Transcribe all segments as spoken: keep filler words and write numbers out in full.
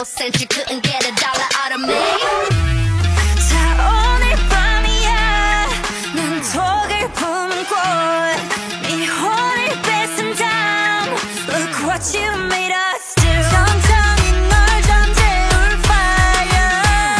cent you couldn't get a dollar out of me. 자 오늘 밤이야 난 독을 품고 네 혼을 뺏은 다음 Look what you made us do. 천천히 널 잠재울 fire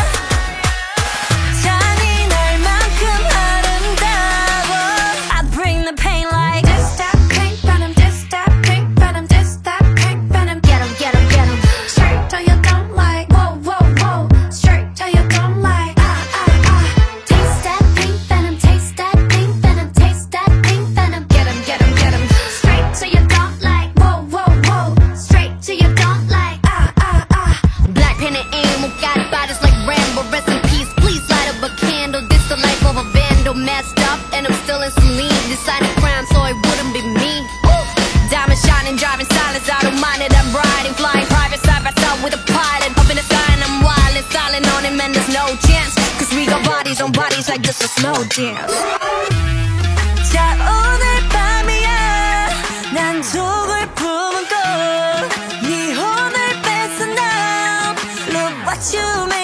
잔인할만큼 아름다워 I bring the pain like Just stop pink venom, just stop pink venom, just stop pink venom. Get 'em, get 'em, get 'em. Straight till you don't like Whoa, whoa, whoa Straight till you don't like Ah, ah, ah. Taste that pink venom, taste that pink venom, taste that pink venom. Get 'em, get 'em, get 'em. Straight till you don't like. Whoa, whoa, whoa Straight till you don't like. Ah, ah, ah. Black pen and ammo, got bodies like Rambo. Rest in peace, please light up a candle. This the life of a vandal, messed up, and I'm still in saline. Deciding crime, so it wouldn't be me. Woo! Diamond shining, driving silence, I don't mind it. I'm riding, flying private side by side with a pilot. Up in the sky and I'm wild and silent on him, and there's no chance. Cause we got bodies on bodies like this a slow dance. 자 오늘 밤이야 난 독을 품은 꽃네 혼을 뺏은 다음 Look what you made